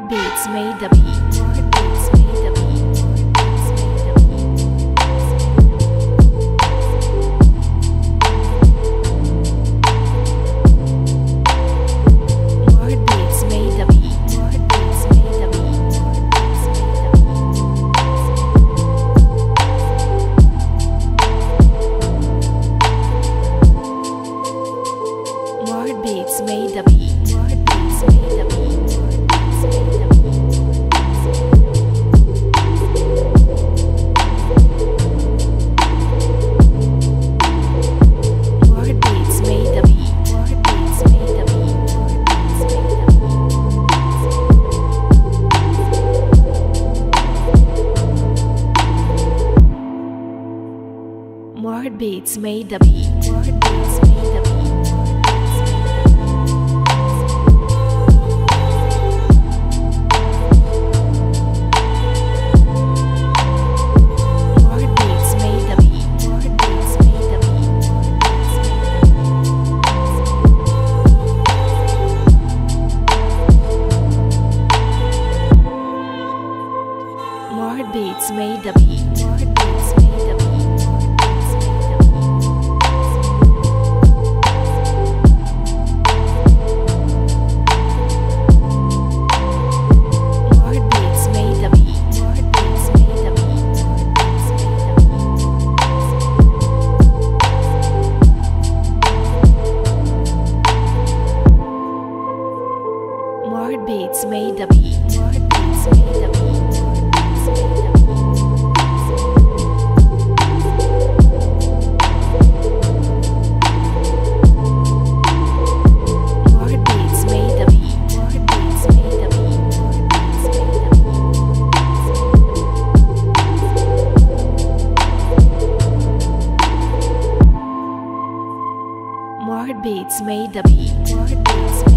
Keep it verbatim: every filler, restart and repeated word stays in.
Beats made the beat. More Beats made the beat. More Beats made the beat. More Beats made the beat. More Beats made the beat. More Beats made the beat. More Beats made the beat. More Beats made the beat. More Beats made the beat. More Beats made the beat. More Beats made the beat. More Beats made the beat. More Beats made the beat. More Beats made the beat. More Beats made the beat. More Beats made the beat. More Beats made the beat. More Beats